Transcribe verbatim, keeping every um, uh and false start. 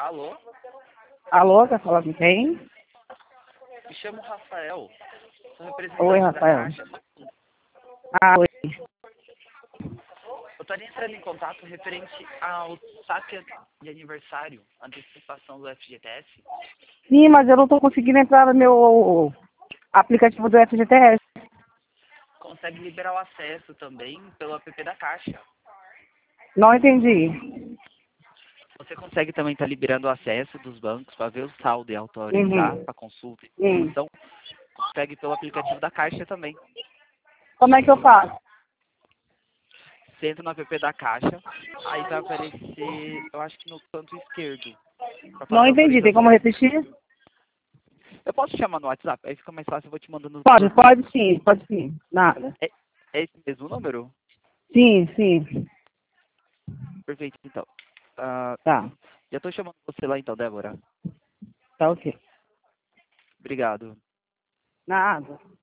Alô? Alô, quer falar com quem? Me chamo Rafael. Sou Oi, representante da Rafael. Caixa. Ah, oi. Eu estaria entrando em contato referente ao saque de aniversário, antecipação do F G T S. Sim, mas eu não tô conseguindo entrar no meu aplicativo do F G T S. Consegue liberar o acesso também pelo app da Caixa. Não entendi. Você consegue também estar liberando o acesso dos bancos para ver o saldo e autorizar Uhum. para consulta e Uhum. distribuição. Consegue pelo aplicativo da Caixa também. Como é que eu faço? Você entra no app da Caixa, aí vai aparecer, eu acho que no canto esquerdo, para Não fazer entendi. Tem como autorização. repetir? Eu posso te chamar no WhatsApp? Aí fica mais fácil, eu vou te mandando Pode, por pode vídeo. sim, pode sim. Nada. É, é esse mesmo número? Sim, sim. Perfeito, então. Ah, Tá, já estou chamando você lá então, Débora. tá ok. Obrigado. Nada.